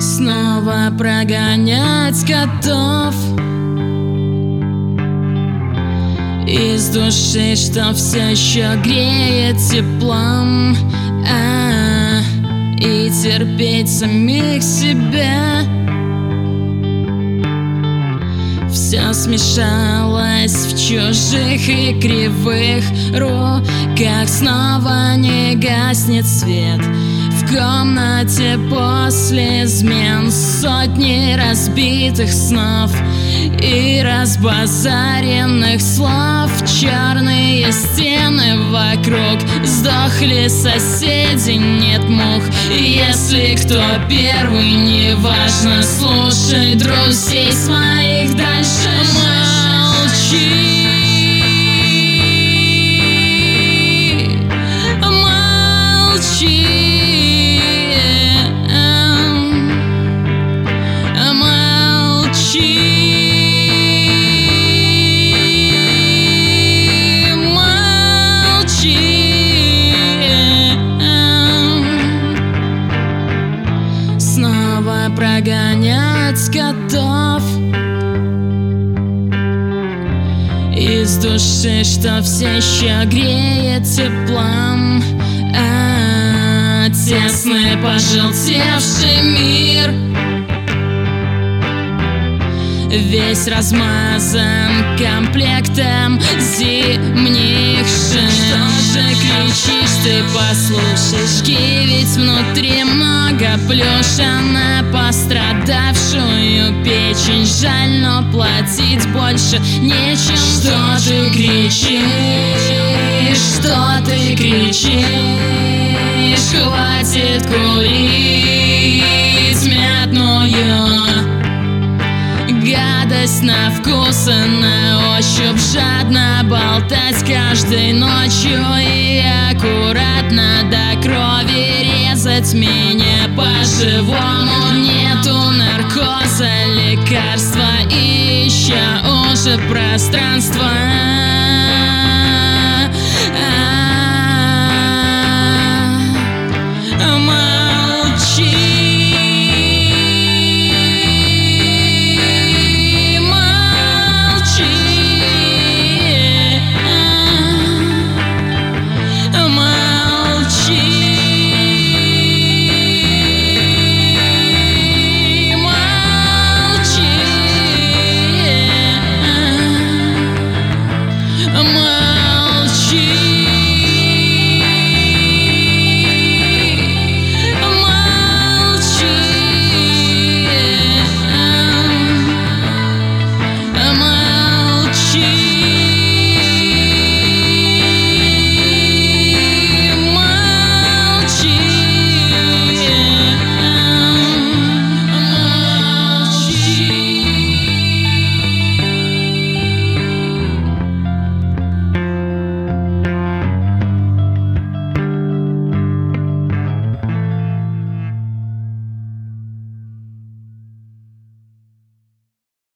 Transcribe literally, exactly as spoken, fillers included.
Снова прогонять котов из души, что все еще греет теплом, а, и терпеть самих себя. Все смешалось в чужих и кривых руках. Снова не гаснет свет в комнате после измен. Сотни разбитых снов и разбазаренных слов. Черные стены вокруг, сдохли соседи, нет мух. Если кто первый, неважно, слушай друзей своих дальше. Молчи. Снова прогонять котов из души, что все еще греет теплом, а, тесный пожелтевший мир весь размазан комплектом зимних шин. Что же кричишь ты, послушай, ведь внутри много плюша на пострадавшую печень. Жаль, но платить больше нечем. Что ты кричишь, что ты кричишь? Хватит курить мятную гадость на вкус и на ощупь. Жадно болтать каждой ночью и аккуратно до крови резать меня по-живому. Нету наркоза, лекарства и еще уже пространства.